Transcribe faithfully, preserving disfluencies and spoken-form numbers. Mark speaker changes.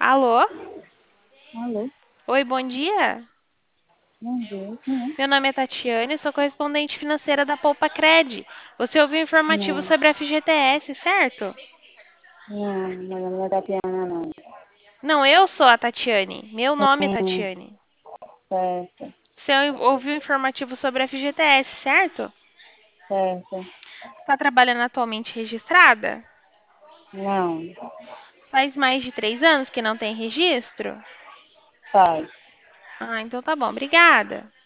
Speaker 1: Alô?
Speaker 2: Alô,
Speaker 1: Oi, bom dia.
Speaker 2: bom dia. Quem
Speaker 1: Meu nome é Tatiane, sou correspondente financeira da Poupa Cred. Você ouviu o
Speaker 2: é?
Speaker 1: informativo
Speaker 2: Não,
Speaker 1: sobre a F G T S, certo?
Speaker 2: não, meu nome não é Tatiana, não.
Speaker 1: Não, eu sou a Tatiane. Meu nome é
Speaker 2: Hum,
Speaker 1: Tatiane.
Speaker 2: certo,
Speaker 1: Você ouviu o informativo sobre a F G T S, certo?
Speaker 2: certo.
Speaker 1: Está trabalhando atualmente registrada?
Speaker 2: Não,
Speaker 1: Faz mais de três anos que não tem registro?
Speaker 2: faz.
Speaker 1: Ah, então tá bom, obrigada.